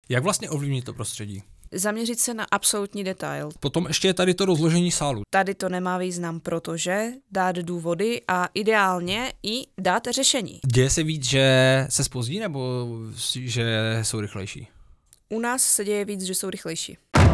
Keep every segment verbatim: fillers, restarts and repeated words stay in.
Jak vlastně ovlivnit to prostředí? Zaměřit se na absolutní detail. Potom ještě je tady to rozložení sálu. Tady to nemá význam, protože dát důvody a ideálně i dát řešení. Děje se víc, že se zpozdí, nebo že jsou rychlejší? U nás se děje víc, že jsou rychlejší.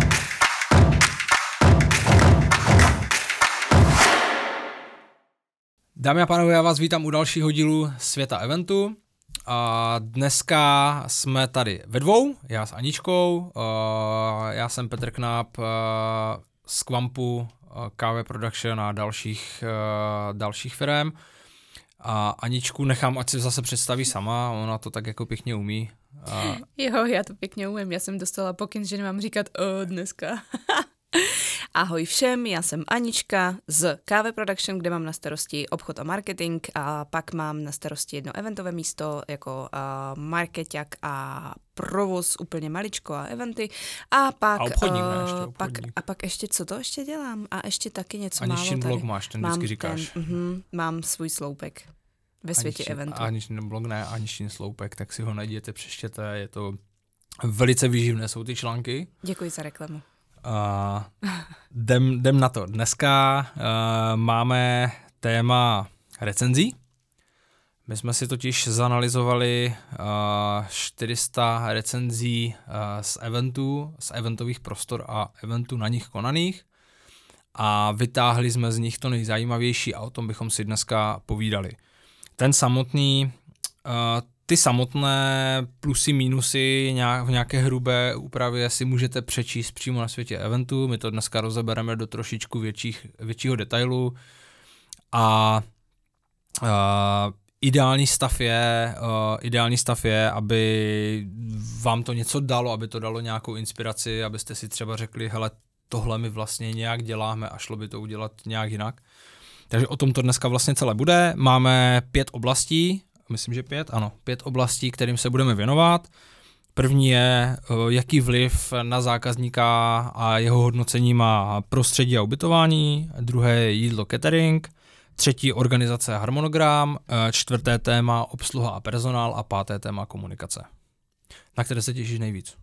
Dámy a pánové, já vás vítám u dalšího dílu Světa eventu. A dneska jsme tady ve dvou, já s Aničkou, já jsem Petr Knáp z Kvampu, K V Production a dalších, dalších firem. A Aničku nechám, ať si zase představí sama, ona to tak jako pěkně umí. A... Jo, já to pěkně umím, já jsem dostala pokyn, že nemám říkat o dneska. Ahoj všem, já jsem Anička z K V Production, kde mám na starosti obchod a marketing a pak mám na starosti jedno eventové místo jako uh, markeťák a provoz úplně maličko a eventy a pak, a obchodník, uh, ne, ještě obchodník. pak a pak ještě co to ještě dělám a ještě taky něco Aničin málo tady. blog máš, ten vždycky říkáš. Ten, uh-huh, mám svůj sloupek ve světě Aničin, eventu. Aničin blog ne, Aničin sloupek, tak si ho najděte, přečtěte, je to velice výživné, jsou ty články. Děkuji za reklamu. Uh, jdem, jdem na to. Dneska uh, máme téma recenzí. My jsme si totiž zanalyzovali uh, čtyři sta recenzí uh, z eventů, z eventových prostor a eventů na nich konaných a vytáhli jsme z nich to nejzajímavější a o tom bychom si dneska povídali. Ten samotný uh, Ty samotné plusy, minusy v nějaké hrubé úpravě si můžete přečíst přímo na světě eventu. My to dneska rozebereme do trošičku větších, většího detailu. A uh, ideální stav je, uh, ideální stav je, aby vám to něco dalo, aby to dalo nějakou inspiraci, abyste si třeba řekli, hele, tohle my vlastně nějak děláme a šlo by to udělat nějak jinak. Takže o tom to dneska vlastně celé bude. Máme pět oblastí, myslím, že pět, ano, pět oblastí, kterým se budeme věnovat. První je, jaký vliv na zákazníka a jeho hodnocení má prostředí a ubytování, druhé je jídlo catering, třetí organizace a harmonogram, čtvrté téma obsluha a personál a páté téma komunikace. Na které se těšíš nejvíc?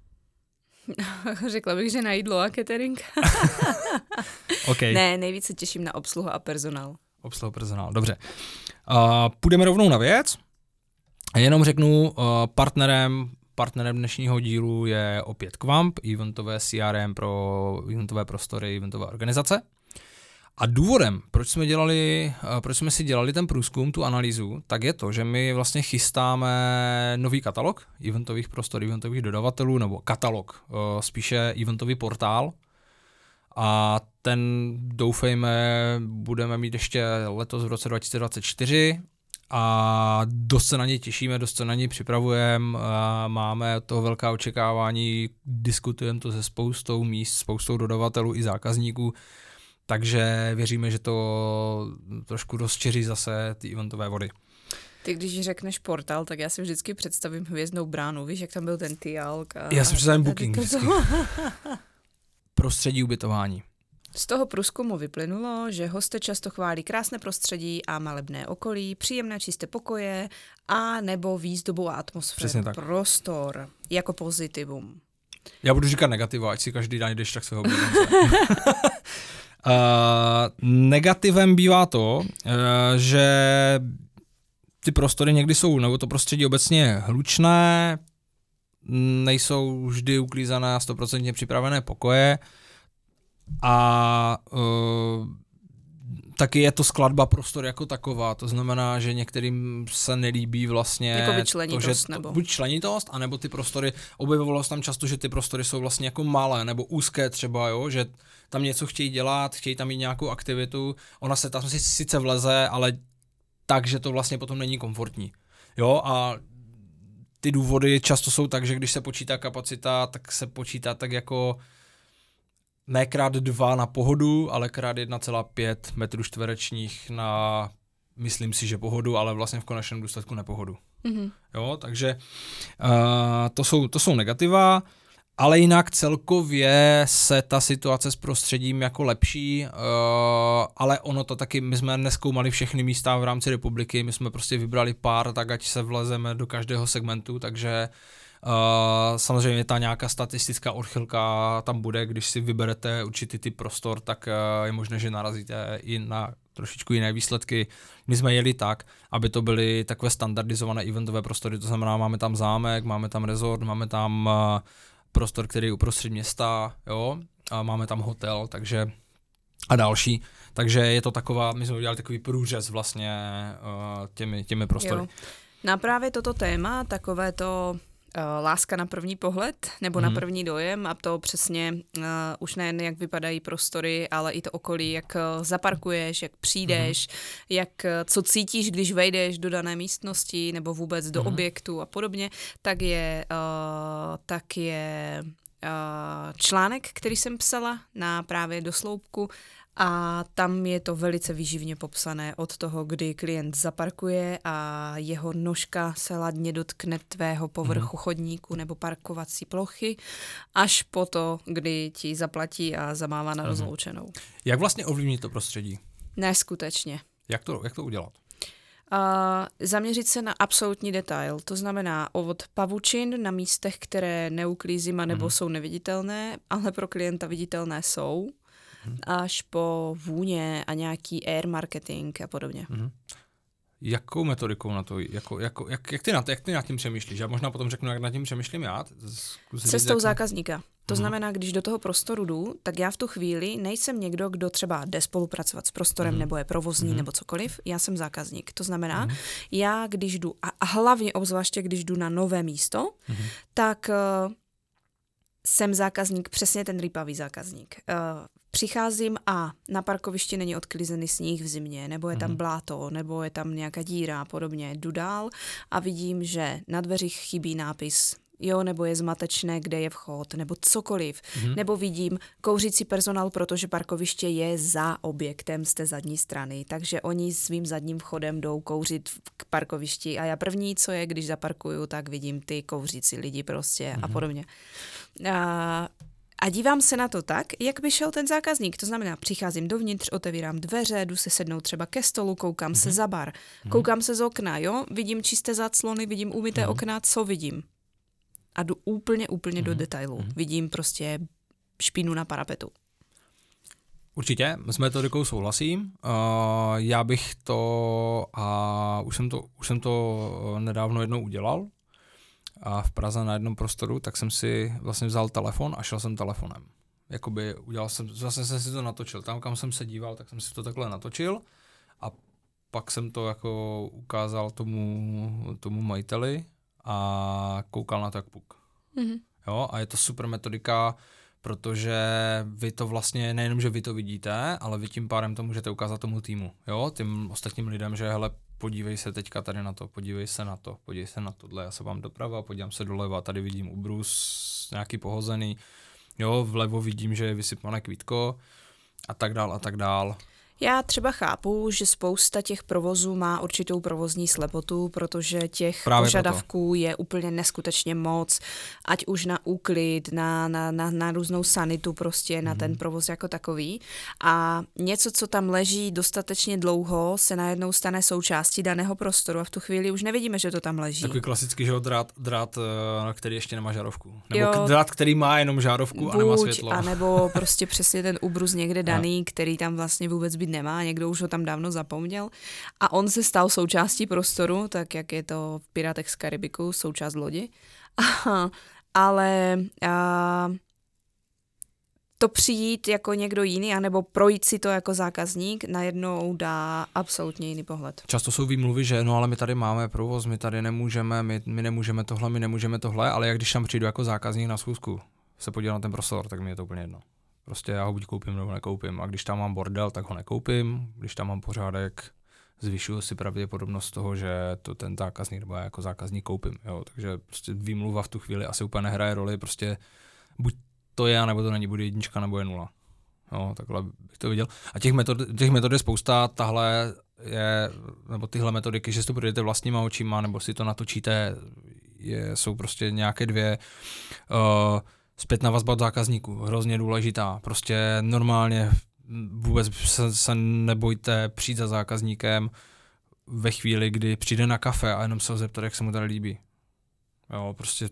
Řekla bych, že na jídlo a catering. Okay. Ne, nejvíc se těším na obsluhu a personál. Obsluhu a personál, dobře. Uh, půjdeme rovnou na věc. Jenom řeknu, uh, partnerem, partnerem dnešního dílu je opět Kvamp, eventové C R M pro eventové prostory, eventové organizace. A důvodem, proč jsme, dělali, uh, proč jsme si dělali ten průzkum, tu analýzu, tak je to, že my vlastně chystáme nový katalog eventových prostor, eventových dodavatelů, nebo katalog, uh, spíše eventový portál. A ten, doufejme, budeme mít ještě letos v roce dva tisíce dvacet čtyři a dost se na něj těšíme, dost se na něj připravujeme, máme to velká očekávání, diskutujeme to se spoustou míst, spoustou dodavatelů i zákazníků, takže věříme, že to trošku rozčeří zase ty eventové vody. Ty, když řekneš portál, tak já si vždycky představím Hvězdnou bránu, víš, jak tam byl ten Tialk. A... Já si představím Booking vždycky. Prostředí ubytování. Z toho průzkumu vyplynulo, že hosté často chválí krásné prostředí a malebné okolí, příjemné čisté pokoje a nebo výzdobu a atmosféru prostor jako pozitivum. Já budu říkat negativa, ať si každý najdeš tak svého oblíbence. uh, negativem bývá to, uh, že ty prostory někdy jsou, nebo to prostředí obecně hlučné, nejsou vždy uklízené a stoprocentně připravené pokoje a uh, taky je to skladba prostor jako taková, to znamená, že některým se nelíbí vlastně jako to, že to, nebo buď členitost, anebo ty prostory, objevovalo se tam často, že ty prostory jsou vlastně jako malé nebo úzké třeba, jo, že tam něco chtějí dělat, chtějí tam mít nějakou aktivitu, ona se tam sice vleze, ale tak, že to vlastně potom není komfortní, jo, a ty důvody často jsou tak, že když se počítá kapacita, tak se počítá tak jako ne krát dva na pohodu, ale krát jedna celá pět metrů čtverečních na, myslím si, že pohodu, ale vlastně v konečném důsledku nepohodu. Mm-hmm. Jo, takže uh, to jsou, to jsou negativa, ale jinak celkově se ta situace s prostředím jako lepší, uh, ale ono to taky, my jsme nezkoumali všechny místa v rámci republiky, my jsme prostě vybrali pár, tak ať se vlezeme do každého segmentu, takže samozřejmě ta nějaká statistická odchylka tam bude, když si vyberete určitý typ prostor, tak uh, je možné, že narazíte i na trošičku jiné výsledky. My jsme jeli tak, aby to byly takové standardizované eventové prostory, to znamená, máme tam zámek, máme tam resort, máme tam uh, prostor, který je uprostřed města, jo, a máme tam hotel, takže a další, takže je to taková, my jsme udělali takový průřez vlastně uh, těmi, těmi prostory. Jo. Na právě toto téma, takové to uh, láska na první pohled, nebo mm. na první dojem, a to přesně uh, už nejen jak vypadají prostory, ale i to okolí, jak uh, zaparkuješ, jak přijdeš, mm. jak, uh, co cítíš, když vejdeš do dané místnosti, nebo vůbec do mm. objektu a podobně, tak je, uh, tak je uh, článek, který jsem psala na právě Dosloupku, a tam je to velice výživně popsané od toho, kdy klient zaparkuje a jeho nožka se ladně dotkne tvého povrchu chodníku nebo parkovací plochy, až po to, kdy ti zaplatí a zamává na rozloučenou. Jak vlastně ovlivnit to prostředí? Neskutečně. Jak to, jak to udělat? Uh, zaměřit se na absolutní detail, to znamená od pavučin na místech, které neuklízím a nebo mm. jsou neviditelné, ale pro klienta viditelné jsou, až po vůně a nějaký air marketing a podobně. Mm-hmm. Jakou metodikou na to, jako, jako, jak, jak, ty na, jak ty nad tím přemýšlíš? Já možná potom řeknu, jak nad tím přemýšlím já. Zkusit Cestou jak... zákazníka. To mm-hmm. znamená, když do toho prostoru jdu, tak já v tu chvíli nejsem někdo, kdo třeba jde spolupracovat s prostorem, mm-hmm. nebo je provozní, mm-hmm. nebo cokoliv. Já jsem zákazník. To znamená, mm-hmm. já když jdu, a hlavně obzvláště když jdu na nové místo, mm-hmm. tak uh, jsem zákazník, přesně ten rýpavý zákazník. Uh, Přicházím a na parkovišti není odklizený sníh v zimě, nebo je tam mm. bláto, nebo je tam nějaká díra a podobně. Jdu dál a vidím, že na dveřích chybí nápis, jo, nebo je zmatečné, kde je vchod, nebo cokoliv. Mm. Nebo vidím kouřící personál, protože parkoviště je za objektem z té zadní strany, takže oni svým zadním vchodem jdou kouřit k parkovišti a já první, co je, když zaparkuju, tak vidím ty kouřící lidi prostě mm. a podobně. A A dívám se na to tak, jak by šel ten zákazník. To znamená, přicházím dovnitř, otevírám dveře, jdu se sednout třeba ke stolu, koukám mm-hmm. se za bar, mm-hmm. koukám se z okna, jo, vidím čisté záclony, vidím umyté mm-hmm. okna, co vidím? A jdu úplně, úplně mm-hmm. do detailu. Mm-hmm. Vidím prostě špínu na parapetu. Určitě, s metodikou souhlasím. Uh, já bych to, a už jsem to, už jsem to nedávno jednou udělal, a v Praze na jednom prostoru, tak jsem si vlastně vzal telefon a šel jsem telefonem. Jakoby udělal jsem, vlastně jsem si to natočil. Tam, kam jsem se díval, tak jsem si to takhle natočil a pak jsem to jako ukázal tomu, tomu majiteli a koukal na to jak puk. Mm-hmm. Jo, a je to super metodika, protože vy to vlastně, nejenom, že vy to vidíte, ale vy tím pádem to můžete ukázat tomu týmu, jo, tím ostatním lidem, že hele, podívej se teďka tady na to, podívej se na to, podívej se na tohle, já se vám doprava, podívám se doleva, tady vidím ubrus, nějaký pohozený, jo, vlevo vidím, že je vysypané kvítko a tak dál a tak dál. Já třeba chápu, že spousta těch provozů má určitou provozní slepotu, protože těch Právě požadavků proto. je úplně neskutečně moc, ať už na úklid, na, na, na, na různou sanitu, prostě mm. na ten provoz jako takový. A něco, co tam leží dostatečně dlouho, se najednou stane součástí daného prostoru a v tu chvíli už nevidíme, že to tam leží. Takový klasický, že jo, drát, drát, který ještě nemá žárovku. Nebo jo, drát, který má jenom žárovku buď, a nemá světlo. A nebo prostě přesně ten ubrus někde daný, který tam vlastně vůbec být nemá, někdo už ho tam dávno zapomněl a on se stal součástí prostoru, tak jak je to v Pirátech z Karibiku, součást lodi. Ale a, to přijít jako někdo jiný, anebo projít si to jako zákazník, najednou dá absolutně jiný pohled. Často jsou výmluvy, že no ale my tady máme provoz, my tady nemůžeme, my, my nemůžeme tohle, my nemůžeme tohle, ale jak když tam přijdu jako zákazník na schůzku, se podívat na ten prostor, tak mi je to úplně jedno. Prostě já ho buď koupím, nebo nekoupím. A když tam mám bordel, tak ho nekoupím. Když tam mám pořádek, zvyšuju si pravděpodobnost toho, že to ten zákazník, nebo já jako zákazník koupím. Jo. Takže prostě výmluva v tu chvíli asi úplně nehraje roli. Prostě buď to je, nebo to není, bude jednička, nebo je nula. Jo, takhle bych to viděl. A těch metod, těch metod je spousta. Tahle je, nebo tyhle metodiky, že si to projdete vlastníma očima, nebo si to natočíte, je, jsou prostě nějaké dvě. Uh, Zpětná vazba od zákazníků, hrozně důležitá. Prostě normálně vůbec se, se nebojte přijít za zákazníkem ve chvíli, kdy přijde na kafe a jenom se ho zeptat, jak se mu tady líbí. Jo, prostě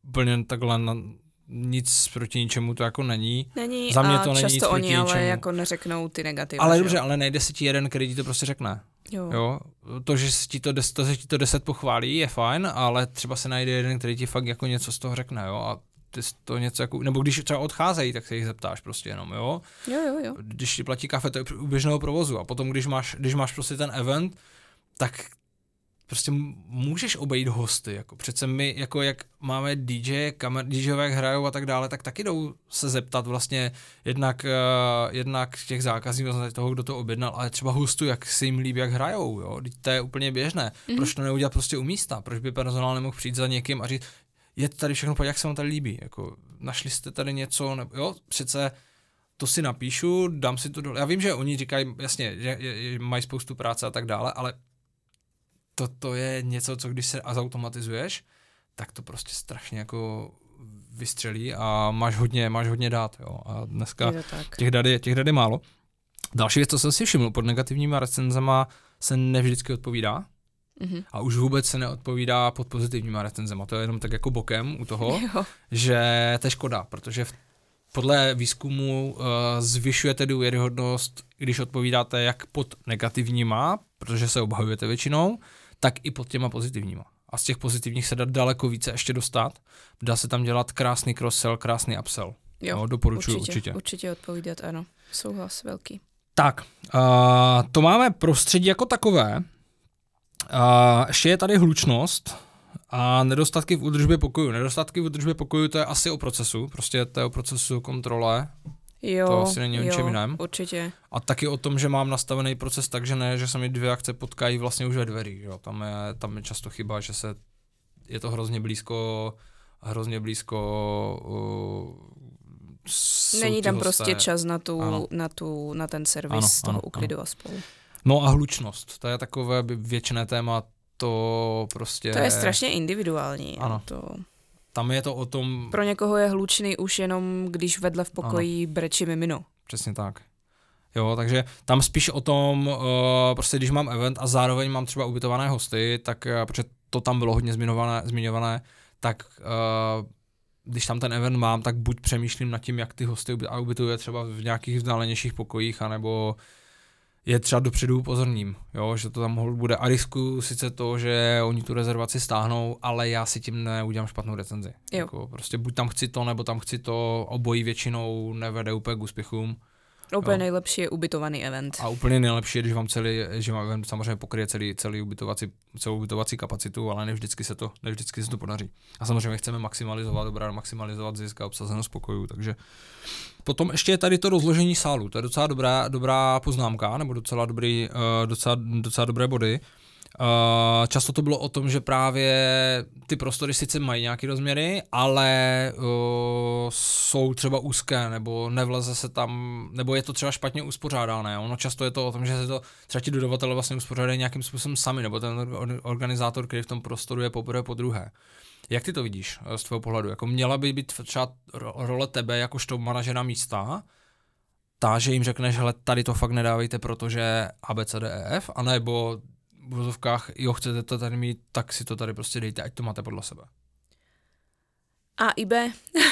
úplně takhle na, nic proti ničemu to jako není. Není Za mě a to není nic často proti oni ale ničemu. jako neřeknou ty negativy. Ale že dobře, jo? ale najde si ti jeden, který ti to prostě řekne. Jo. Jo? To, že si ti to, des, to, že ti to deset pochválí, je fajn, ale třeba se najde jeden, který ti fakt jako něco z toho řekne, jo, a ty to něco jako, nebo když třeba odcházejí, tak se jich zeptáš prostě jenom, jo. Jo, jo, jo. Když ti platí kafe, to je u běžného provozu a potom, když máš, když máš prostě ten event, tak prostě můžeš obejít hosty, jako přece my, jako jak máme D J, kamer, DJové jak hrajou a tak dále, tak taky jdou se zeptat vlastně jednak, uh, jednak těch zákazníků, toho, kdo to objednal, ale třeba hostů, jak se jim líbí, jak hrajou, jo, to je úplně běžné. Mm-hmm. Proč to neudělat prostě u místa? Proč by personál nemohl přijít za někým a říct, je tady všechno, pojď, jak se vám tady líbí, jako našli jste tady něco, nebo, jo, přece to si napíšu, dám si to dole. Já vím, že oni říkají, jasně, že, že mají spoustu práce a tak dále, ale toto je něco, co když se zautomatizuješ, tak to prostě strašně jako vystřelí a máš hodně, máš hodně dát, jo. A dneska těch dat je, těch dat je málo. Další věc, co jsem si všiml, pod negativníma recenzema se nevždycky odpovídá. Mm-hmm. A už vůbec se neodpovídá pod pozitivníma recenzema. To je jenom tak jako bokem u toho, jo. Že to je škoda, protože v, podle výzkumu uh, zvyšujete důvěryhodnost, když odpovídáte jak pod negativníma, protože se obhajujete většinou, tak i pod těma pozitivníma. A z těch pozitivních se dá daleko více ještě dostat. Dá se tam dělat krásný cross-sell, krásný upsell. Jo, no, doporučuji určitě, určitě. Určitě odpovídat, ano. Souhlas velký. Tak, uh, to máme prostředí jako takové. Uh, ještě je tady hlučnost a nedostatky v údržbě pokoju. Nedostatky v údržbě pokoju, to je asi o procesu. Prostě to je o procesu kontrole. Jo, to asi není o ničem jiném. Určitě. A taky o tom, že mám nastavený proces tak, že ne, že se mi dvě akce potkají vlastně už ve dveřích. Jo. Tam, je, tam je často chyba, že se je to hrozně blízko, hrozně blízko. Uh, Není tam hosté. Prostě čas na, tu, na, tu, na ten servis ano, toho ano, uklidu ano. a spolu. No a hlučnost, to je takové věčné téma, to prostě... To je strašně individuální. Ano. To... Tam je to o tom... Pro někoho je hlučný už jenom, když vedle v pokoji ano. brečí mimino. Přesně tak. Jo, takže tam spíš o tom, uh, prostě když mám event a zároveň mám třeba ubytované hosty, tak, uh, protože to tam bylo hodně zmiňované, zmiňované tak uh, když tam ten event mám, tak buď přemýšlím nad tím, jak ty hosty ubytuje třeba v nějakých vzdálenějších pokojích, anebo je třeba dopředu upozorním, jo, že to tam bude a riskuju sice to, že oni tu rezervaci stáhnou, ale já si tím neudělám špatnou recenzi. Jako prostě buď tam chci to, nebo tam chci to, obojí většinou nevede úplně k úspěchům. Úplně jo. Nejlepší je ubytovaný event. A úplně nejlepší je, když vám celý, že vám event samozřejmě pokryje celý, celý ubytovací, celou ubytovací kapacitu, ale nevždycky se to, nevždycky se to podaří. A samozřejmě chceme maximalizovat, dobrá, maximalizovat zisk a obsazenost pokojů, takže potom ještě je tady to rozložení sálu, to je docela dobrá, dobrá poznámka, nebo docela, dobrý, uh, docela, docela dobré body. Uh, často to bylo o tom, že právě ty prostory sice mají nějaké rozměry, ale uh, jsou třeba úzké, nebo nevleze se tam, nebo je to třeba špatně uspořádané. Ono často je to o tom, že se to třeba ti dodavatelé vlastně uspořádají nějakým způsobem sami, nebo ten organizátor, který v tom prostoru je poprvé po druhé. Jak ty to vidíš z tvého pohledu? Jako měla by být třeba role tebe jakožto manažera místa, ta, že jim řekneš, hele, tady to fakt nedávejte, protože A, B, C, D, E, F, anebo v vozovkách, jo, chcete to tady mít, tak si to tady prostě dejte, ať to máte podle sebe. A i B.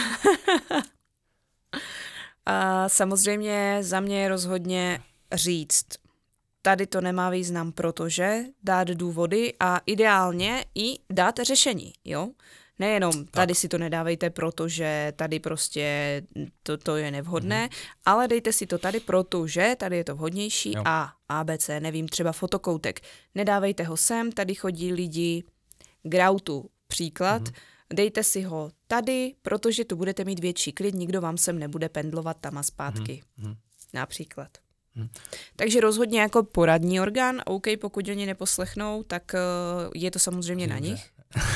A samozřejmě za mě je rozhodně říct, tady to nemá význam, protože dát důvody a ideálně i dát řešení, jo. Nejenom tady tak. Si to nedávejte, protože tady prostě to, to je nevhodné, mm-hmm. ale dejte si to tady, protože tady je to vhodnější jo. a A, B, C, nevím, třeba fotokoutek. Nedávejte ho sem, tady chodí lidi k autu, příklad. Mm-hmm. Dejte si ho tady, protože tu budete mít větší klid, nikdo vám sem nebude pendlovat tam a zpátky. Mm-hmm. Například. Hmm. Takže rozhodně jako poradní orgán, OK, pokud oni neposlechnou, tak uh, je to samozřejmě Dobře. Na nich.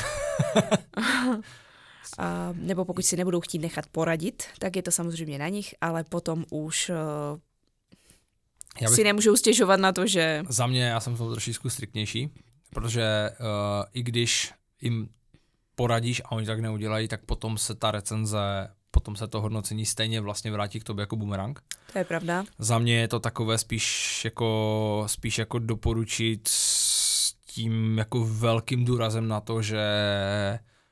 A, nebo pokud si nebudou chtít nechat poradit, tak je to samozřejmě na nich, ale potom už uh, já bych... si nemůžou stěžovat na to, že... Za mě, já jsem to trošičku striktnější, protože uh, i když jim poradíš a oni tak neudělají, tak potom se ta recenze, potom se to hodnocení stejně vlastně vrátí k tobě jako bumerang. To je pravda. Za mě je to takové spíš jako, spíš jako doporučit s tím jako velkým důrazem na to, že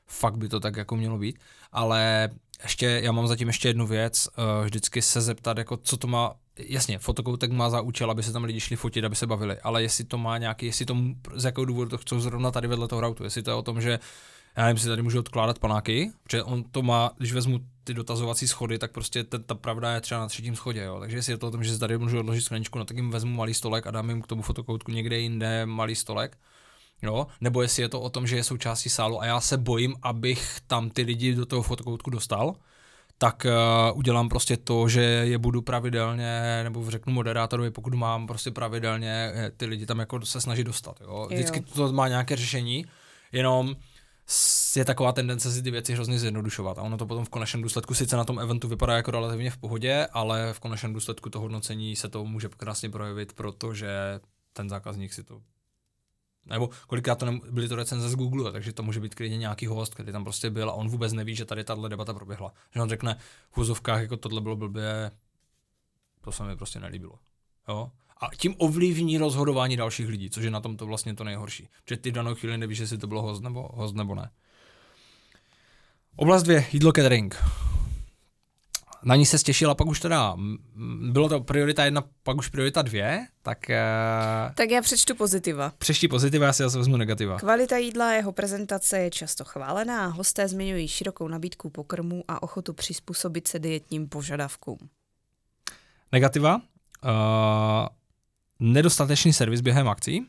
fakt by to tak jako mělo být, ale ještě, já mám zatím ještě jednu věc, uh, vždycky se zeptat, jako co to má, jasně, fotokoutek má za účel, aby se tam lidi šli fotit, aby se bavili, ale jestli to má nějaký, jestli to, z jakého důvodu to chcou zrovna tady vedle toho routu, jestli to je o tom, že já nevím, si tady můžu odkládat panáky, protože on to má, když vezmu ty dotazovací schody, tak prostě ta, ta pravda je třeba na třetím schodě, jo. Takže jestli je to o tom, že si tady můžu odložit skleničku, no tak jim vezmu malý stolek a dám jim k tomu fotokoutku někde jinde malý stolek, jo. Nebo jestli je to o tom, že je součástí sálu a já se bojím, abych tam ty lidi do toho fotokoutku dostal, tak uh, udělám prostě to, že je budu pravidelně, nebo řeknu moderátorovi, pokud mám prostě pravidelně ty lidi tam jako se snažit dostat, jo. Vždycky jo. To má nějaké řešení, jenom je taková tendence si ty věci hrozně zjednodušovat a ono to potom v konečném důsledku sice na tom eventu vypadá jako relativně v pohodě, ale v konečném důsledku to hodnocení se to může krásně projevit, protože ten zákazník si to, nebo kolikrát to ne, byly to recenze z Google, takže to může být klidně nějaký host, který tam prostě byl a on vůbec neví, že tady tahle debata proběhla. Že on řekne v úzovkách, jako tohle bylo blbě, to se mi prostě nelíbilo. Jo? A tím ovlivní rozhodování dalších lidí, což je na tom to vlastně to nejhorší. Protože ty v danou chvíli nevíš, jestli to bylo host nebo, host nebo ne. Oblast dvě, jídlo catering. Na ní se stěšila, pak už teda, bylo to priorita jedna, pak už priorita dvě, tak... Tak já přečtu pozitiva. Přečti pozitiva, já si zase vezmu negativa. Kvalita jídla a jeho prezentace je často chválená, hosté zmiňují širokou nabídku pokrmů a ochotu přizpůsobit se dietním požadavkům. Negativa? Uh, nedostatečný servis během akcí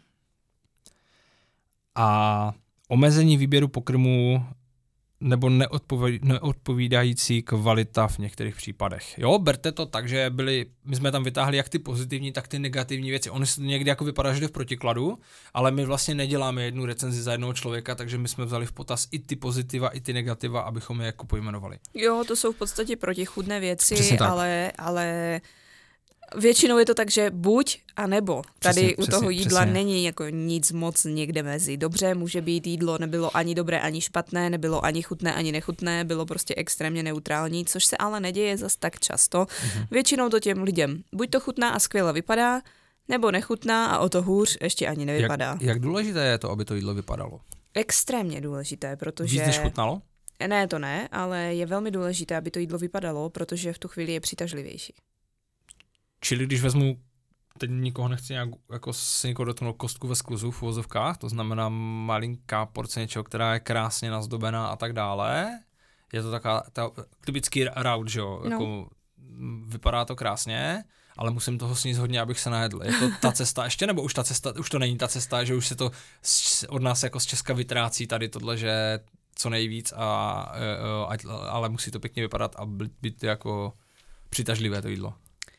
a omezení výběru pokrmů nebo neodpovídající kvalita v některých případech. Jo, berte to tak, že byli, my jsme tam vytáhli jak ty pozitivní, tak ty negativní věci. Oni se někdy jako vypadá, že jde v protikladu, ale my vlastně neděláme jednu recenzi za jednoho člověka, takže my jsme vzali v potaz i ty pozitiva, i ty negativa, abychom je jako pojmenovali. Jo, to jsou v podstatě protichůdné věci, ale, ale většinou je to tak, že buď a nebo. Tady přesně, u toho přesně, jídla přesně. Není jako nic moc někde mezi. Dobře, může být jídlo, nebylo ani dobré, ani špatné, nebylo ani chutné, ani nechutné, bylo prostě extrémně neutrální, což se ale neděje zas tak často. Mm-hmm. Většinou to těm lidem buď to chutná a skvěle vypadá, nebo nechutná a o to hůř ještě ani nevypadá. Jak, jak důležité je to, aby to jídlo vypadalo? Extrémně důležité, protože... Víc než chutnalo? Ne, to ne, ale je velmi důležité, aby to jídlo vypadalo, protože v tu chvíli je přitažlivější. Čili když vezmu, teď nikoho nechci nějak, jako si někoho dotknout kostku ve skluzu v uvozovkách, to znamená malinká porce něčeho, která je krásně nazdobená a tak dále. Je to taková ta, typický raut, že jo, no. Jako, vypadá to krásně, ale musím toho sníst hodně, abych se najedl. Je to ta cesta ještě, nebo už ta cesta, už to není ta cesta, že už se to od nás jako z Česka vytrácí tady tohle, že co nejvíc, a, a, ale musí to pěkně vypadat a být, být jako přitažlivé to jídlo.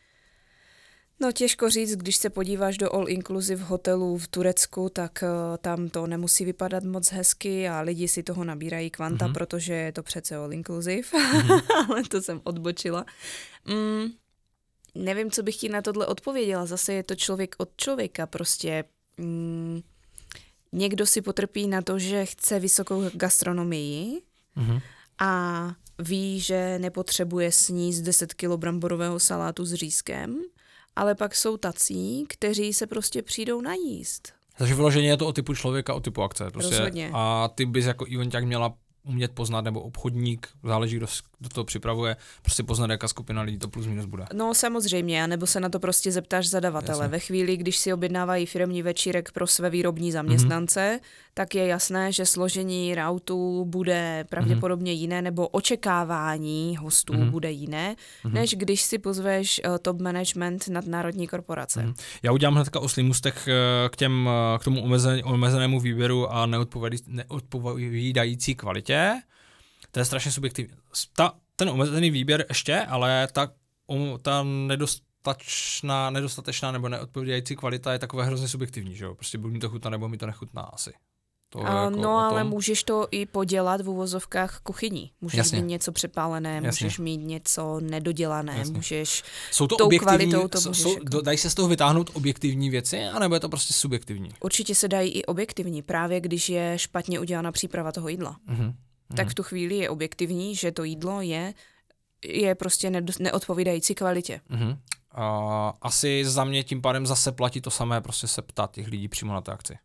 No těžko říct, když se podíváš do all inclusive hotelů v Turecku, tak uh, tam to nemusí vypadat moc hezky a lidi si toho nabírají kvanta, mm-hmm. protože je to přece all inclusive, mm-hmm. ale to jsem odbočila. Mm, nevím, co bych ti na tohle odpověděla, zase je to člověk od člověka, prostě mm, někdo si potrpí na to, že chce vysokou gastronomii mm-hmm. a ví, že nepotřebuje sníst deset kilo bramborového salátu s řízkem, ale pak jsou tací, kteří se prostě přijdou najíst. Takže vyloženě je to o typu člověka, o typu akce. Prostě. Rozhodně. A ty bys jako eventák měla umět poznat, nebo obchodník, záleží, kdo do toho připravuje, prostě poznat, jaká skupina lidí to plus minus bude. No samozřejmě, nebo se na to prostě zeptáš zadavatele. Jasně. Ve chvíli, když si objednávají firemní večírek pro své výrobní zaměstnance, mm-hmm. tak je jasné, že složení routu bude pravděpodobně mm-hmm. jiné, nebo očekávání hostů mm-hmm. bude jiné, mm-hmm. než když si pozveš uh, top management nadnárodní korporace. Mm-hmm. Já udělám hnedka oslý můstek k, těm, k tomu omezen, omezenému výběru a neodpovídající kvalitě. To je strašně subjektivní. Ta, ten omezený výběr ještě, ale ta, um, ta nedostatečná, nedostatečná nebo neodpovídající kvalita je takové hrozně subjektivní, že jo? Prostě buď mi to chutná, nebo mi to nechutná asi. To a, jako no ale můžeš to i podělat v uvozovkách kuchyní. Můžeš Jasně. mít něco přepálené, Jasně. můžeš mít něco nedodělané, Jasně. můžeš jsou to tou objektivní, kvalitou to jsou, můžeš. Jsou, jako... Dají se z toho vytáhnout objektivní věci, anebo je to prostě subjektivní? Určitě se dají i objektivní, právě když je špatně udělána příprava toho jídla. Mm-hmm. Tak v tu chvíli je objektivní, že to jídlo je, je prostě neodpovídající kvalitě. Mm-hmm. A asi za mě tím pádem zase platí to samé, prostě se ptát těch lidí přímo na té akci.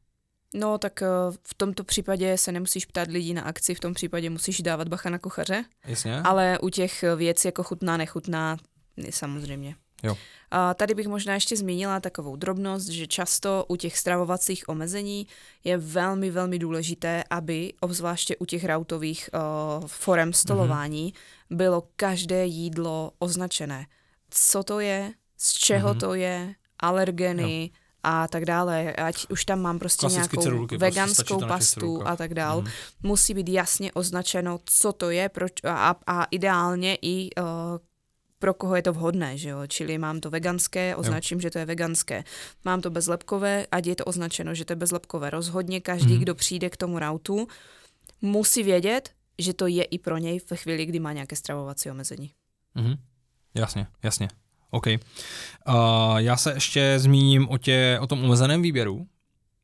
No, tak v tomto případě se nemusíš ptát lidí na akci, v tom případě musíš dávat bacha na kuchaře. Jasně. Ale u těch věcí jako chutná, nechutná, samozřejmě. Jo. A tady bych možná ještě zmínila takovou drobnost, že často u těch stravovacích omezení je velmi, velmi důležité, aby obzvláště u těch rautových uh, forem stolování mm-hmm. bylo každé jídlo označené. Co to je, z čeho mm-hmm. to je, alergeny, jo. a tak dále, ať už tam mám prostě klasicky nějakou cedulky, veganskou prostě pastu a tak dál, mm. musí být jasně označeno, co to je proč, a, a ideálně i uh, pro koho je to vhodné, že jo, čili mám to veganské, označím, jo. že to je veganské, mám to bezlepkové, ať je to označeno, že to je bezlepkové. Rozhodně každý, mm. kdo přijde k tomu rautu, musí vědět, že to je i pro něj ve chvíli, kdy má nějaké stravovací omezení. Mm. Jasně, jasně. OK. Uh, já se ještě zmíním o, tě, o tom omezeném výběru. Uh,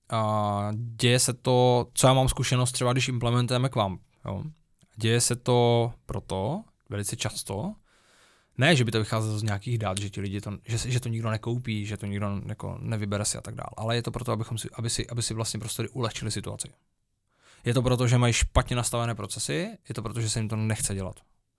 děje se to, co já mám zkušenost třeba, když implementujeme k vám. Jo? Děje se to proto, velice často, ne, že by to vycházelo z nějakých dat, že ti lidi to, že, že to nikdo nekoupí, že to nikdo jako nevybere si a tak dále, ale je to proto, abychom si, aby, si, aby si vlastně prostě ulehčili situaci. Je to proto, že mají špatně nastavené procesy, je to proto, že se jim to nechce dělat.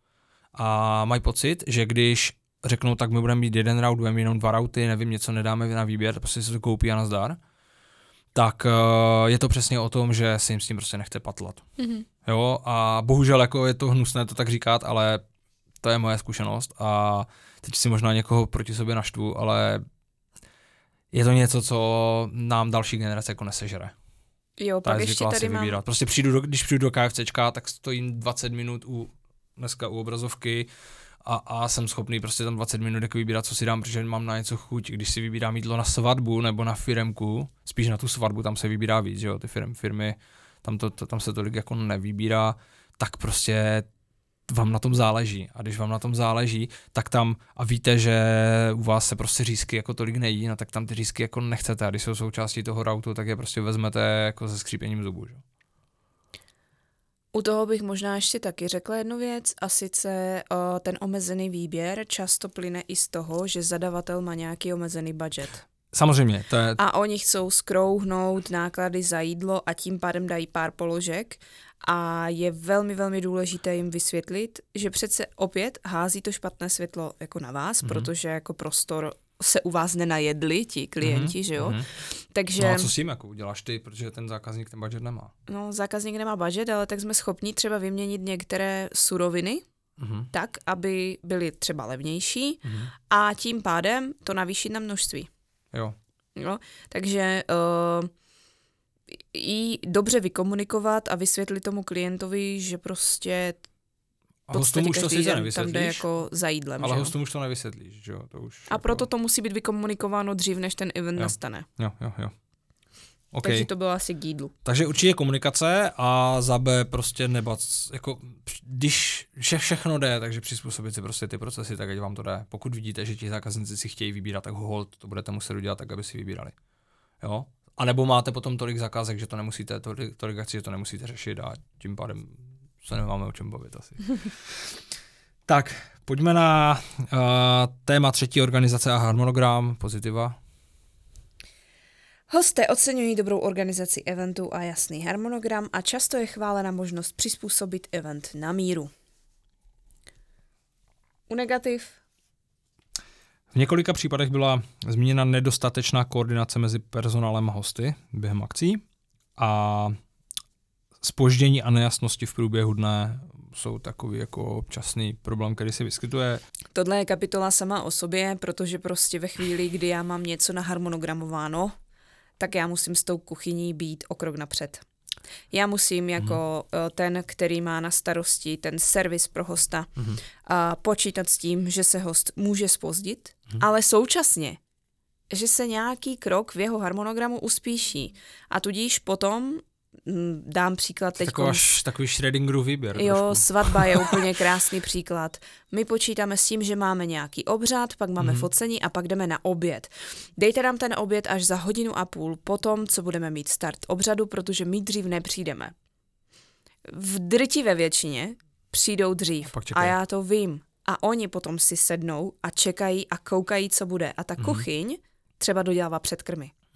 A mají pocit, že když řeknou, tak my budeme mít jeden rout, budeme mít jenom dva routy, nevím, něco nedáme na výběr, prostě si to koupí a nazdar, tak uh, je to přesně o tom, že si jim s tím prostě nechce patlat. Mm-hmm. Jo, a bohužel jako je to hnusné to tak říkat, ale to je moje zkušenost a teď si možná někoho proti sobě naštvu, ale je to něco, co nám další generace jako nesežere. Jo, pak ještě tady mám... vybírat. Prostě přijdu do, když přijdu do KFCčka, tak stojím dvacet minut u, dneska u obrazovky a, a jsem schopný prostě tam dvacet minut jako vybírat, co si dám, protože mám na něco chuť. Když si vybírám jídlo na svatbu nebo na firemku, spíš na tu svatbu, tam se vybírá víc, že jo, ty firm, firmy, tam, to, to, tam se tolik jako nevybírá, tak prostě vám na tom záleží. A když vám na tom záleží, tak tam, a víte, že u vás se prostě řízky jako tolik nejí, no tak tam ty řízky jako nechcete. A když jsou součástí toho routu, tak je prostě vezmete jako se skřípěním zubů, že? U toho bych možná ještě taky řekla jednu věc, a sice o, ten omezený výběr často plyne i z toho, že zadavatel má nějaký omezený budget. Samozřejmě. To je... A oni chcou skrouhnout náklady za jídlo a tím pádem dají pár položek a je velmi, velmi důležité jim vysvětlit, že přece opět hází to špatné světlo jako na vás, mm-hmm. protože jako prostor se u vás nenajedli ti klienti, mm-hmm. že jo. Mm-hmm. Takže... No a co s tím jako uděláš ty, protože ten zákazník ten budget nemá? No, zákazník nemá budget, ale tak jsme schopni třeba vyměnit některé suroviny, mm-hmm. tak, aby byly třeba levnější mm-hmm. a tím pádem to navýšit na množství. Jo. Jo, takže uh, i dobře vykomunikovat a vysvětlit tomu klientovi, že prostě a hostům už to sice nevysvětlíš, tam jde jako za jídlem. Ale hostům už to nevysvětlíš, že jo? To už a jako... proto to musí být vykomunikováno dřív, než ten event jo. nastane. Jo, jo, jo. Okay. Takže to bylo asi k jídlu. Takže určitě komunikace a za B prostě nebat, jako když vše, všechno jde, takže přizpůsobit si prostě ty procesy, tak ať vám to jde. Pokud vidíte, že ti zákazníci si chtějí vybírat, tak hold, to budete muset udělat tak, aby si vybírali. Jo? A nebo máte potom tolik zakázek, že to nemusíte, tolik, tolik akcí, že to nemusíte řešit a tím pádem se nemáme o čem bavit asi. Tak, pojďme na uh, téma třetí, organizace a harmonogram, pozitiva. Hosté oceňují dobrou organizaci eventu a jasný harmonogram a často je chválena možnost přizpůsobit event na míru. U negativ? V několika případech byla zmíněna nedostatečná koordinace mezi personálem a hosty během akcí a zpoždění a nejasnosti v průběhu dne jsou takový jako občasný problém, který se vyskytuje. Tohle je kapitola sama o sobě, protože prostě ve chvíli, kdy já mám něco naharmonogramováno, tak já musím s tou kuchyní být o krok napřed. Já musím jako mm. ten, který má na starosti ten servis pro hosta, mm. a počítat s tím, že se host může zpozdit, mm. ale současně, že se nějaký krok v jeho harmonogramu uspíší. A tudíž potom dám příklad teď. Takový Schrödingerův výběr. Jo, trošku. Svatba je úplně krásný příklad. My počítáme s tím, že máme nějaký obřad, pak máme mm-hmm. focení a pak jdeme na oběd. Dejte nám ten oběd až za hodinu a půl potom, co budeme mít start obřadu, protože my dřív nepřijdeme. V drtivé většině přijdou dřív a, a já to vím. A oni potom si sednou a čekají a koukají, co bude. A ta mm-hmm. kuchyň třeba dodělává předkrmy.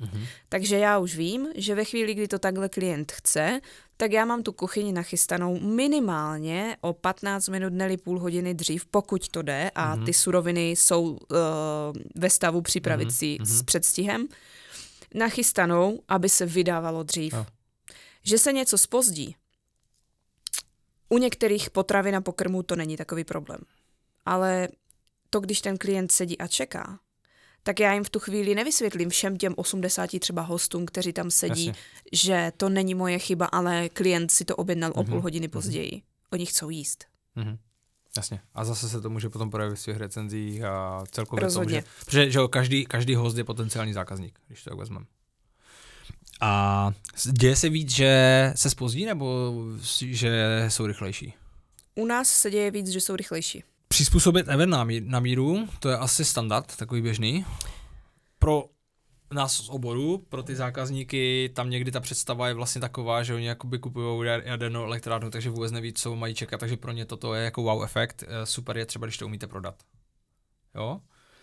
Mm-hmm. Takže já už vím, že ve chvíli, kdy to takhle klient chce, tak já mám tu kuchyni nachystanou minimálně o patnáct minut, neli půl hodiny dřív, pokud to jde a mm-hmm. ty suroviny jsou uh, ve stavu připravit mm-hmm. si s předstihem, nachystanou, aby se vydávalo dřív. No. Že se něco zpozdí, u některých potravin a pokrmů to není takový problém. Ale to, když ten klient sedí a čeká, tak já jim v tu chvíli nevysvětlím všem těm osmdesáti třeba hostům, kteří tam sedí, Jasně. že to není moje chyba, ale klient si to objednal mm-hmm. o půl hodiny později. Mm-hmm. Oni chcou jíst. Mm-hmm. Jasně. A zase se to může potom projevit v svých recenzích a celkově Rozhodně. to může... Protože že každý, každý host je potenciální zákazník, když to tak vezmeme. A děje se víc, že se zpozdí, nebo že jsou rychlejší? U nás se děje víc, že jsou rychlejší. Přizpůsobit event na, mí- na míru, to je asi standard, takový běžný. Pro nás z oboru, pro ty zákazníky, tam někdy ta představa je vlastně taková, že oni jakoby kupují jadernou elektrárnu, takže vůbec neví, co mají čekat, takže pro ně toto je jako wow efekt. Super je třeba, když to umíte prodat. Jo?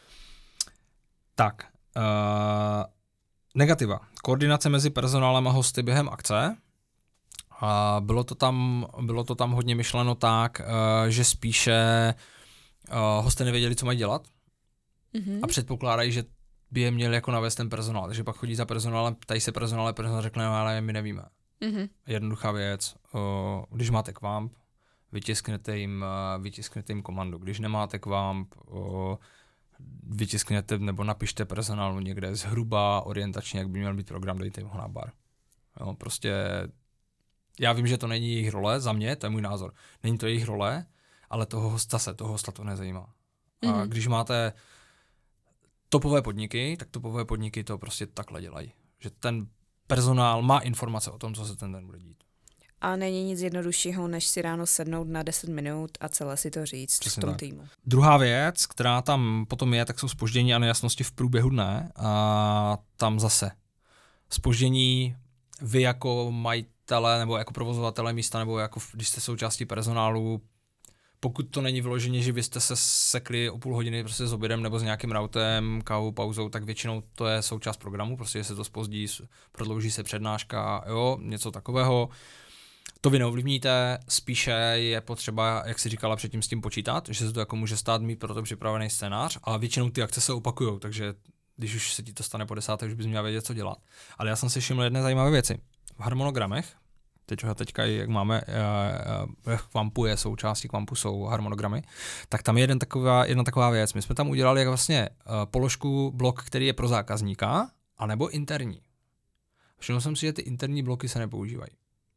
Tak. Uh, negativa. Koordinace mezi personálem a hosty během akce. A bylo to tam, bylo to tam hodně myšleno tak, uh, že spíše uh, hosty nevěděli, co mají dělat mm-hmm. a předpokládají, že by je měli jako navést ten personál. Takže pak chodí za personálem, ptají se personál, ale personál řekne, ale my nevíme. Mm-hmm. Jednoduchá věc, uh, když máte kvamp, vytisknete jim, uh, vytisknete jim komandu. Když nemáte kvamp, uh, vytisknete nebo napište personálu někde zhruba orientačně, jak by měl být program, dejte ho na bar. Jo, prostě já vím, že to není jejich role, za mě, to je můj názor. Není to jejich role, ale toho hosta se, toho hosta to nezajímá. Mm-hmm. A když máte topové podniky, tak topové podniky to prostě takhle dělají. Že ten personál má informace o tom, co se ten den bude dít. A není nic jednoduššího, než si ráno sednout na deset minut a celé si to říct Přesně v tom tak. týmu. Druhá věc, která tam potom je, tak jsou zpoždění a nejasnosti v průběhu dne. A tam zase zpoždění vy jako majitele nebo jako provozovatele místa nebo jako když jste součástí personálu, pokud to není vyloženě, že vy jste se sekli o půl hodiny prostě s obědem nebo s nějakým routem, kávou, pauzou, tak většinou to je součást programu, prostě se to zpozdí, prodlouží se přednáška, jo, něco takového. To vy neovlivníte, spíše je potřeba, jak si říkala předtím, s tím počítat, že se to jako může stát, mít pro to připravený scénář, ale většinou ty akce se opakujou, takže když už se ti to stane po desáté, už bys měl vědět, co dělat. Ale já jsem si všiml jedné zajímavé věci. V harmonogramech, teď, teďka jak máme, v Kvampu je součástí Kvampu jsou harmonogramy, tak tam je jeden taková, jedna taková věc. My jsme tam udělali jak vlastně položku blok, který je pro zákazníka, anebo interní. Všiml jsem si, že ty interní bloky se nepoužívají.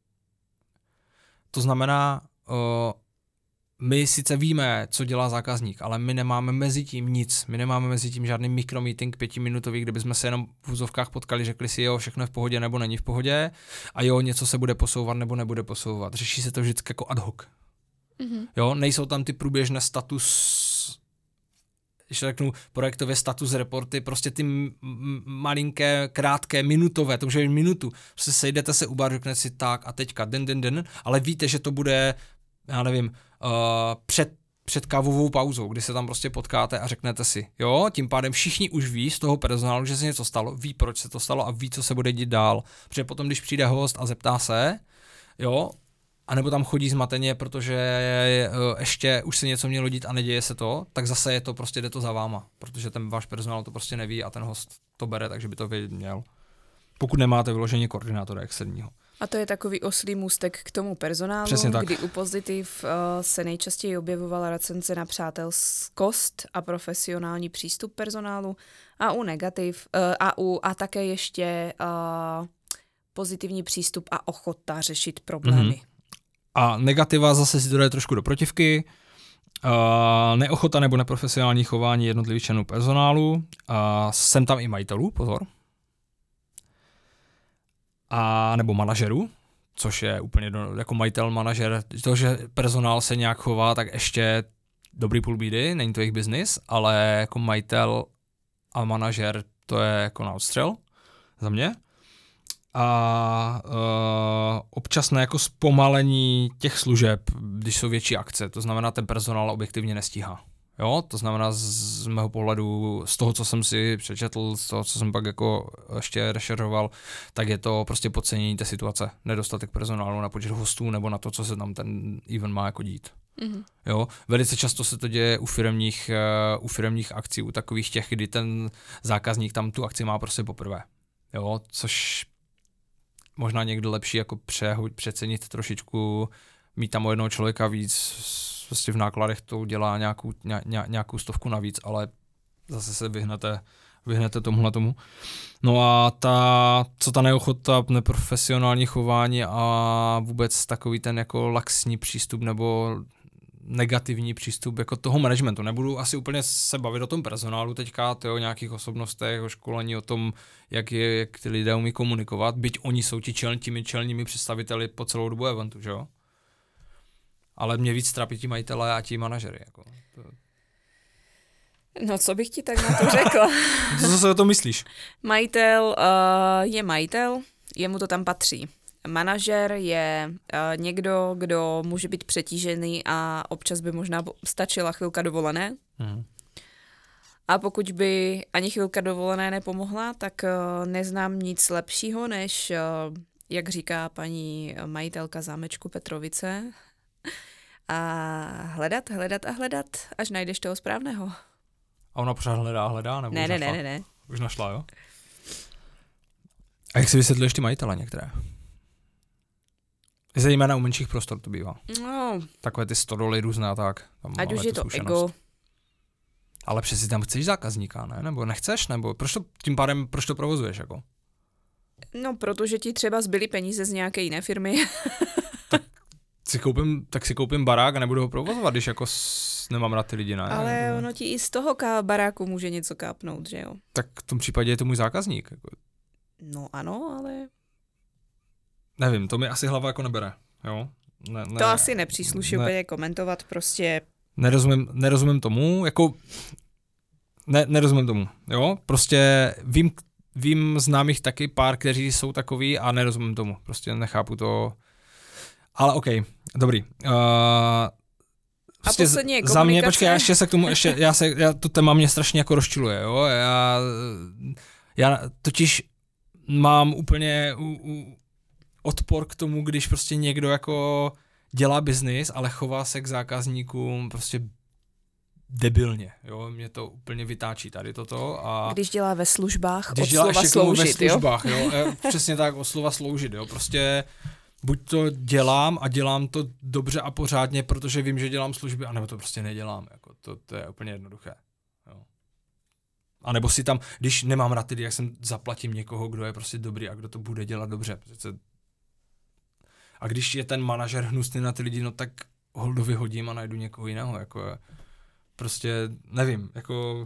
To znamená, uh, my sice víme, co dělá zákazník, ale my nemáme mezi tím nic. My nemáme mezi tím žádný mikromeeting pětiminutový, kde bychom se jenom v úzovkách potkali, řekli si, jo, všechno je v pohodě nebo není v pohodě a jo, něco se bude posouvat nebo nebude posouvat. Řeší se to vždycky jako ad hoc. Mm-hmm. Jo, nejsou tam ty průběžné status, když řeknu projektově status reporty, prostě ty m- malinké, krátké, minutové, to může být minutu. Prostě sejdete se u bar, řeknete si tak a teďka den, den, den, ale víte, že to bude, já nevím, uh, před, před kávovou pauzou, kdy se tam prostě potkáte a řeknete si, jo, tím pádem všichni už ví z toho personálu, že se něco stalo, ví, proč se to stalo a ví, co se bude dít dál. Protože potom, když přijde host a zeptá se, jo, a nebo tam chodí zmateně, protože uh, ještě už se něco mělo dít a neděje se to, tak zase je to prostě, jde to za váma, protože ten váš personál to prostě neví a ten host to bere, takže by to vědět měl. Pokud nemáte vyloženě koordinátora externího. A to je takový oslý můstek k tomu personálu, kdy u Pozitiv uh, se nejčastěji objevovala recenze na přátelskost a profesionální přístup personálu a u negativ uh, a, u, a také ještě uh, pozitivní přístup a ochota řešit problémy. Mm-hmm. A negativa zase si to jde trošku do protivky. Uh, neochota nebo neprofesionální chování jednotlivých členů personálu. Uh, jsem tam i majitelů, pozor. A nebo manažerů, což je úplně do, jako majitel, manažer. To, že personál se nějak chová, tak ještě dobrý půl bídy, není to jejich biznis, ale jako majitel a manažer to je jako na odstřel za mě. A uh, občasné jako zpomalení těch služeb, když jsou větší akce, to znamená, ten personál objektivně nestíhá. Jo, to znamená z mého pohledu, z toho, co jsem si přečetl, z toho, co jsem pak jako ještě rešeroval, tak je to prostě podcenění té situace. Nedostatek personálu na počet hostů nebo na to, co se tam ten event má jako dít. Mm-hmm. Jo, velice často se to děje u firemních, uh, u firemních akcí, u takových těch, kdy ten zákazník tam tu akci má prostě poprvé. Jo, což možná někdo lepší jako přehoď, přecenit trošičku, mít tam o jednoho člověka víc, prostě v nákladech to udělá nějakou, ně, nějakou stovku navíc, ale zase se vyhnete, vyhnete tomuhle tomu. No a ta, co ta neochota, neprofesionální chování a vůbec takový ten jako laxní přístup nebo negativní přístup jako toho managementu. Nebudu asi úplně se bavit o tom personálu teďka, o nějakých osobnostech, o školení, o tom, jak, je, jak ty lidé umí komunikovat, byť oni jsou ti čel, těmi čelními představiteli po celou dobu eventu, že jo? Ale mě víc trápí ti majitelé a ti manažery. Jako. To... No, co bych ti tak na to řekla? Co se o to myslíš? Majitel uh, je majitel, jemu to tam patří. Manažer je uh, někdo, kdo může být přetížený a občas by možná stačila chvilka dovolené. Hmm. A pokud by ani chvilka dovolené nepomohla, tak uh, neznám nic lepšího, než, uh, jak říká paní majitelka zámečku Petrovice, a hledat, hledat a hledat, až najdeš toho správného. A ona pořád hledá, hledá? Nebo ne, už ne, našla? ne, ne, ne. Už našla, jo? A jak si vysvětluješ ty majitele některé? Zejména u menších prostor to bývá. No. Takové ty stodoly různé a tak. Tam ať už je to zkušenost. Ego. Ale přeci tam chceš zákazníka, ne? Nebo nechceš? Nebo proč to, tím pádem, proč to provozuješ, jako? No, protože ti třeba zbyly peníze z nějaké jiné firmy. tak, si koupím, tak si koupím barák a nebudu ho provozovat, když jako s, nemám rád ty lidi, ne? Ale jako... ono ti i z toho ká- baráku může něco kápnout, že jo? Tak v tom případě je to můj zákazník. Jako. No ano, ale... Nevím, to mi asi hlava jako nebere, jo? Ne, ne, to asi nepřísluší ne, úplně komentovat, prostě... Nerozumím, nerozumím tomu, jako... Ne, nerozumím tomu, jo? Prostě vím, vím známých taky pár, kteří jsou takový a nerozumím tomu, prostě nechápu to... Ale okej, okay, dobrý. Uh, prostě a poslední je za mě, počkej, já ještě se k tomu, ještě, já se, já, to téma mě strašně jako rozčiluje, jo? Já, já totiž mám úplně... U, u, odpor k tomu, když prostě někdo jako dělá biznis, ale chová se k zákazníkům prostě debilně, jo, mě to úplně vytáčí tady toto a... Když dělá ve službách, když od dělá slova sloužit, ve službách, jo, jo přesně tak, od slova sloužit, jo, prostě buď to dělám a dělám to dobře a pořádně, protože vím, že dělám služby, anebo to prostě nedělám, jako to, to je úplně jednoduché, jo. A nebo si tam, když nemám rád tedy, jak jsem zaplatím někoho, kdo je prostě dobrý a kdo to bude dělat dobře, přece. A když je ten manažer hnusný na ty lidi, no tak holdo vyhodím a najdu někoho jiného, jako prostě nevím, jako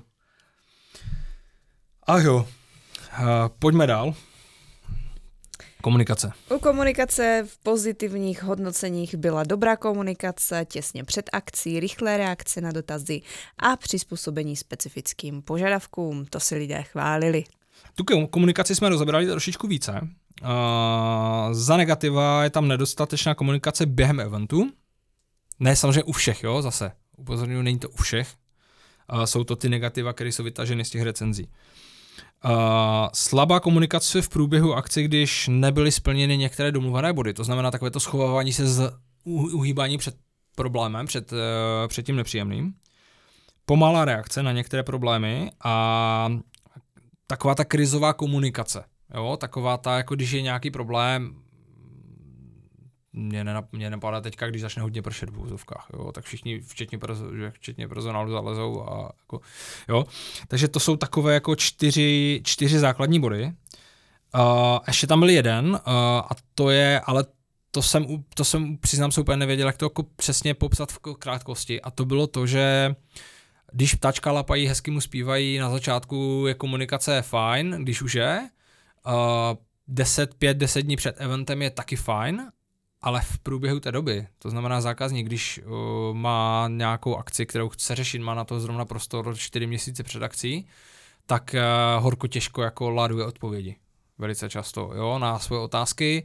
ach jo, uh, pojďme dál. Komunikace. U komunikace v pozitivních hodnoceních byla dobrá komunikace těsně před akcí, rychlé reakce na dotazy a přizpůsobení specifickým požadavkům, to si lidé chválili. Tu komunikaci jsme rozebrali trošičku více. Uh, za negativa je tam nedostatečná komunikace během eventu. Ne samozřejmě u všech, jo, zase. Upozorňuji, není to u všech. Uh, jsou to ty negativa, které jsou vytaženy z těch recenzí. Uh, slabá komunikace v průběhu akce, když nebyly splněny některé domluvené body. To znamená takové to schovávání se z uhýbání před problémem, před, uh, před tím nepříjemným. Pomalá reakce na některé problémy a taková ta krizová komunikace. Jo, taková ta, jako když je nějaký problém, mě, nenap, mě napadá teďka, když začne hodně pršet v úzovkách, jo, tak všichni, včetně, včetně personálu zalezou a jako, jo. Takže to jsou takové jako čtyři, čtyři základní body. Uh, ještě tam byl jeden uh, a to je, ale to jsem, to jsem přiznám se úplně nevěděl, jak to jako přesně popsat v krátkosti a to bylo to, že když ptáčka lapají, hezky mu zpívají, na začátku je komunikace fajn, když už je, Uh, deset, pět, deset dní před eventem je taky fajn, ale v průběhu té doby, to znamená zákazník, když uh, má nějakou akci, kterou chce řešit, má na to zrovna prostor čtyři měsíce před akcí, tak uh, horko těžko jako laduje odpovědi. Velice často, jo, na svoje otázky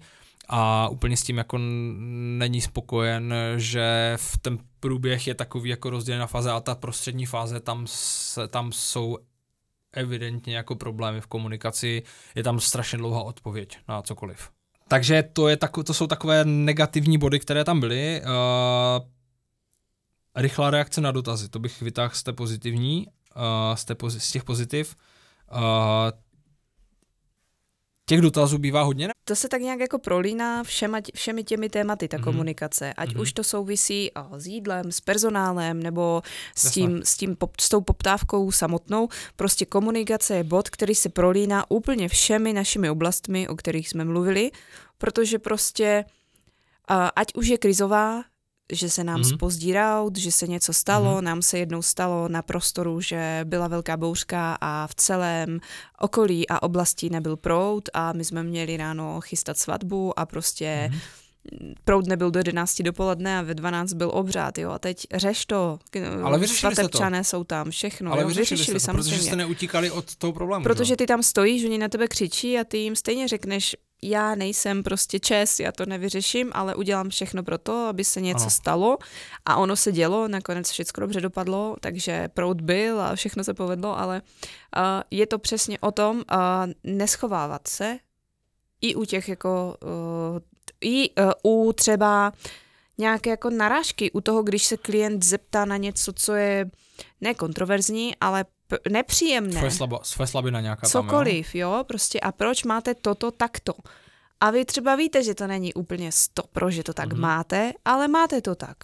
a úplně s tím jako není spokojen, že v ten průběh je takový jako rozdělená fáze a ta prostřední fáze, tam, se, tam jsou evidentně jako problémy v komunikaci, je tam strašně dlouhá odpověď na cokoliv. Takže to, je tako, to jsou takové negativní body, které tam byly. Uh, rychlá reakce na dotazy, to bych vytáhl z té pozitivní, uh, z, té, z těch pozitiv. Uh, těch dotazů bývá hodně, ne? To se tak nějak jako prolíná všema, všemi těmi tématy, ta mm-hmm. komunikace. Ať mm-hmm. už to souvisí o, s jídlem, s personálem, nebo s, tím, s, tím pop, s tou poptávkou samotnou. Prostě komunikace je bod, který se prolíná úplně všemi našimi oblastmi, o kterých jsme mluvili, protože prostě uh, ať už je krizová, že se nám mm-hmm. zpozdí rout, že se něco stalo, mm-hmm. nám se jednou stalo na prostoru, že byla velká bouřka a v celém okolí a oblasti nebyl proud a my jsme měli ráno chystat svatbu a prostě mm-hmm. proud nebyl do jedenácti dopoledne a ve dvanáct byl obřád, jo, a teď řeš to, svatebčané jsou tam, všechno, ale jo, vyřešili, vyřešili jste to, protože jste neutíkali od toho problému. Protože jo? ty tam stojíš, oni na tebe křičí a ty jim stejně řekneš, já nejsem prostě Čes, já to nevyřeším, ale udělám všechno pro to, aby se něco ano. stalo a ono se dělo, nakonec všechno dobře dopadlo, takže proud byl a všechno se povedlo, ale uh, je to přesně o tom uh, neschovávat se i u těch jako, uh, i uh, u třeba nějaké jako narážky, u toho, když se klient zeptá na něco, co je nekontroverzní, ale nepříjemné. Svoje, slabo, svoje slabina nějaká cokoliv, tam, jo? jo, prostě a proč máte toto takto. A vy třeba víte, že to není úplně stopro, že to tak mm-hmm. máte, ale máte to tak.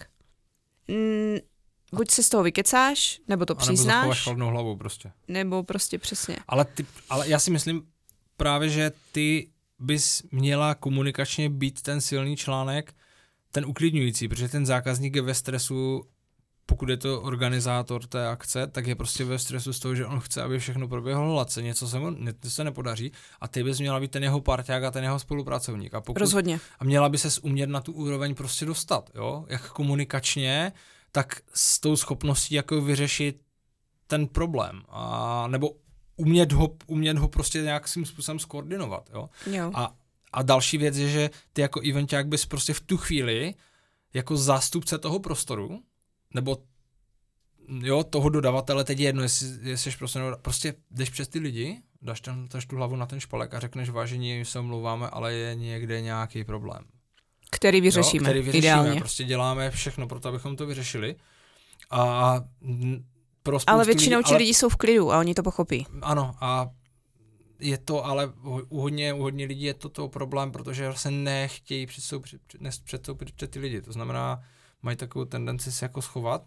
Mm, buď se z toho vykecáš, nebo to a přiznáš. Nebo zachováš chladnou hlavu prostě. Nebo prostě přesně. Ale, ty, ale já si myslím právě, že ty bys měla komunikačně být ten silný článek, ten uklidňující, protože ten zákazník je ve stresu, pokud je to organizátor té akce, tak je prostě ve stresu z toho, že on chce, aby všechno proběhlo hladce, něco se mu něco se nepodaří a ty bys měla být ten jeho parťák a ten jeho spolupracovník. A pokud, rozhodně. A měla by ses umět na tu úroveň prostě dostat, jo? Jak komunikačně, tak s tou schopností jako vyřešit ten problém. A, nebo umět ho, umět ho prostě nějakým způsobem skoordinovat, jo? Jo. A, a další věc je, že ty jako eventák bys prostě v tu chvíli jako zástupce toho prostoru nebo jo, toho dodavatele, teď je jedno, jestli, jestli prostě, prostě jdeš přes ty lidi, dáš, ten, dáš tu hlavu na ten špalek a řekneš, vážení, se omlouváme, ale je někde nějaký problém. Který vyřešíme, jo, který vyřešíme, ideálně. Prostě děláme všechno pro to, abychom to vyřešili. A pro ale většinou lidí, ti ale, lidi jsou v klidu a oni to pochopí. Ano, a je to, ale u hodně, u hodně lidí je to, to problém, protože se nechtějí předstoupit před, před ty lidi. To znamená, mají takovou tendenci se jako schovat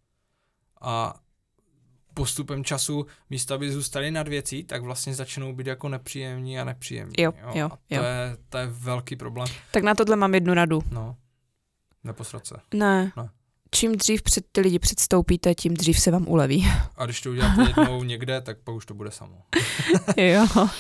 a postupem času místo, aby zůstali nad věcí, tak vlastně začnou být jako nepříjemní a nepříjemní. Jo, jo, jo. A to, jo. Je, to je velký problém. Tak na tohle mám jednu radu. No, neposrat se. Ne. ne. Čím dřív před ty lidi předstoupíte, tím dřív se vám uleví. A když to uděláte jednou někde, tak pak už to bude samo. Jo. Uh,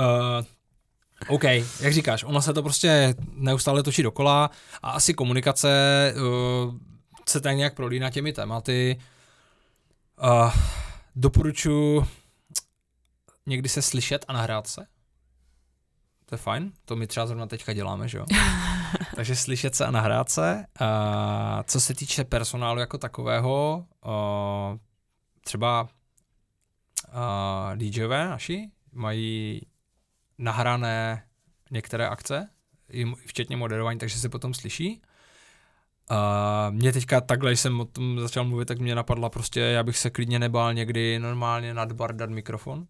OK, jak říkáš, ono se to prostě neustále točí dokola a asi komunikace uh, se tak nějak prolíná těmi tématy. Uh, doporučuji někdy se slyšet a nahrát se. To je fajn, to my třeba zrovna teďka děláme, že jo? Takže slyšet se a nahrát se. Uh, co se týče personálu jako takového, uh, třeba uh, DJové naši mají nahrané některé akce, včetně moderování, takže se potom slyší. Uh, mě teďka takhle, když jsem o tom začal mluvit, tak mě napadla prostě, já bych se klidně nebál někdy normálně nad bar dát mikrofon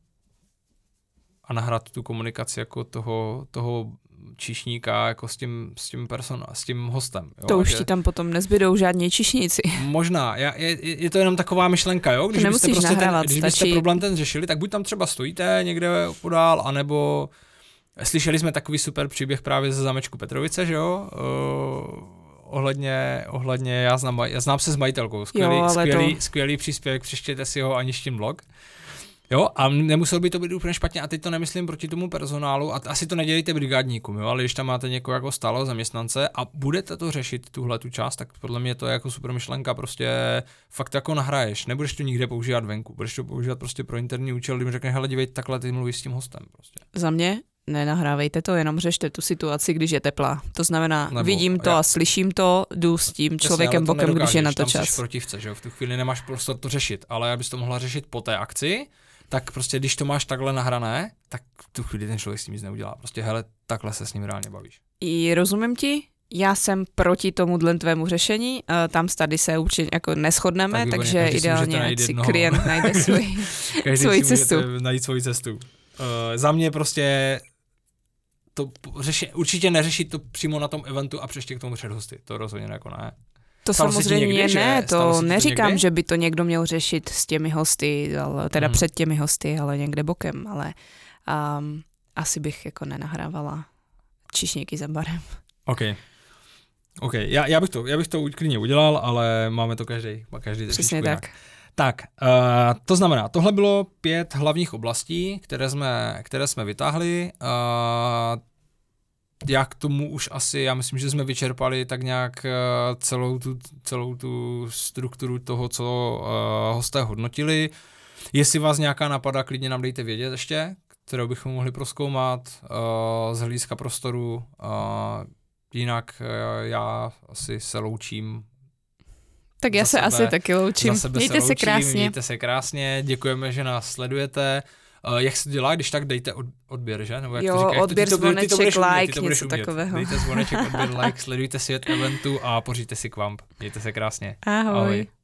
a nahrát tu komunikaci jako toho, toho číšníka jako s tím, s tím persona, s tím hostem. Jo? To už že... ti tam potom nezbydou žádní číšníci. Možná, je, je, je to jenom taková myšlenka, jo? Když byste, prostě nahrávat, ten, když byste stačí... problém ten řešili, tak buď tam třeba stojíte někde podál, anebo slyšeli jsme takový super příběh právě ze zámečku Petrovice, že jo? Uh, ohledně, ohledně já, znám, já znám se s majitelkou, skvělý, jo, skvělý, to... skvělý příspěvek, přečtěte si ho Aništin blog. Jo, a nemuselo by to být úplně špatně, a teď to nemyslím proti tomu personálu, a asi to nedělejte brigádníkům, jo, ale když tam máte někoho jako stálého zaměstnance a budete to řešit, tuhle tu část, tak podle mě to je jako super myšlenka, prostě fakt jako nahraješ, nebudeš to nikde používat venku, budeš to používat prostě pro interní účel, když řekneš, hele, dívej, takhle ty mluvíš s tím hostem prostě. Za mě nenahrávejte to, jenom řešte tu situaci, když je teplá. To znamená, Nebo, vidím to já. a slyším to, jdu s tím člověkem Jasně, bokem, když je na to tam čas. Jsi protivce, že jo? V tu chvíli nemáš prostor to řešit, ale abys to mohla řešit po té akci, tak prostě když to máš takhle nahrané, tak v tu chvíli ten člověk s tím nic neudělá. Prostě hele, takhle se s ním reálně bavíš. I rozumím ti, já jsem proti tomuhle tvému řešení, uh, tam tady se určitě jako neshodneme, tak takže každý ideálně ať si jednoho. klient najde svůj, svoji cestu. Najít svoji cestu. Uh, za mě prostě to řeši, určitě neřešit to přímo na tom eventu a přeště k tomu před hosty. To rozhodně jako ne. To Stalo samozřejmě někdy, ne, že? to neříkám, to že by to někdo měl řešit s těmi hosty, ale, teda hmm. před těmi hosty, ale někde bokem, ale um, asi bych jako nenahrávala čišníky za barem. OK. OK, já, já, bych to, já bych to klidně udělal, ale máme to každý, každý Přesně tak. Jinak. Tak, uh, to znamená, tohle bylo pět hlavních oblastí, které jsme, které jsme vytáhli. Uh, já k tomu už asi, já myslím, že jsme vyčerpali tak nějak uh, celou, tu, celou tu strukturu toho, co uh, hosté hodnotili. Jestli vás nějaká napadá, klidně nám dejte vědět ještě, kterou bychom mohli prozkoumat uh, z hlediska prostoru. Uh, jinak uh, já asi se loučím. Tak já se sebe, asi taky loučím. Mějte se, loučím, se krásně. Mějte se krásně, děkujeme, že nás sledujete. Uh, jak se to dělá, když tak dejte od, odběr, že? Nebo jak jo, to říkáš? odběr, ty to, zvoneček, ty to like, umět, něco takového. Dejte zvoneček, odběr, like, sledujte svět eventu a pořiďte si kvamp. Mějte se krásně. Ahoj. Ahoj.